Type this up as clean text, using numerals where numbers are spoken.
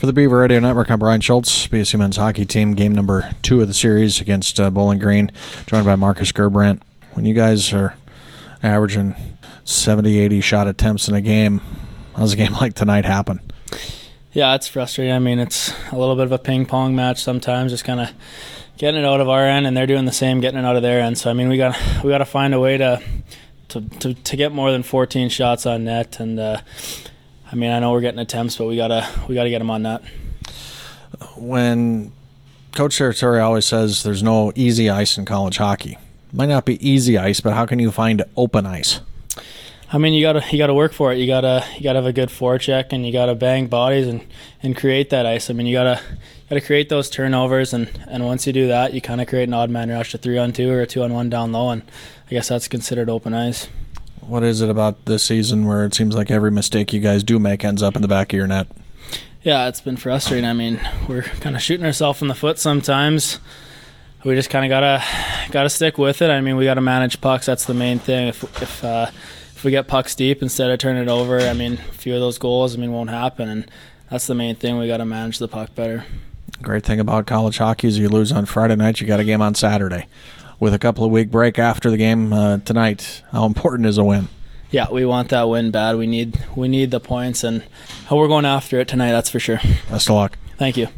For the Beaver Radio Network, I'm Brian Schultz, BSU men's hockey team, game number 2 of the series against Bowling Green, joined by Marcus Gerbrandt. When you guys are averaging 70, 80 shot attempts in a game, how's a game like tonight happen? Yeah, it's frustrating. I mean, it's a little bit of a ping-pong match sometimes, just kind of getting it out of our end, and they're doing the same, getting it out of their end. So, I mean, we got to find a way to get more than 14 shots on net, and I mean, I know we're getting attempts, but we gotta get them on net. When Coach Territori always says there's no easy ice in college hockey, might not be easy ice, but how can you find open ice? I mean, you gotta work for it. You gotta have a good forecheck, and you gotta bang bodies and create that ice. I mean, you gotta create those turnovers, and once you do that, you kind of create an odd man rush, a 3-on-2 or a 2-on-1 down low, and I guess that's considered open ice. What is it about this season where it seems like every mistake you guys do make ends up in the back of your net? Yeah, it's been frustrating. I mean, we're kind of shooting ourselves in the foot sometimes. We just kind of gotta stick with it. I mean, we gotta manage pucks. That's the main thing. If we get pucks deep instead of turning it over, I mean, a few of those goals, won't happen, and that's the main thing. We gotta manage the puck better. Great thing about college hockey is you lose on Friday night, you got a game on Saturday. With a couple of week break after the game tonight, how important is a win? Yeah, we want that win bad. We need the points, and we're going after it tonight, that's for sure. Best of luck. Thank you.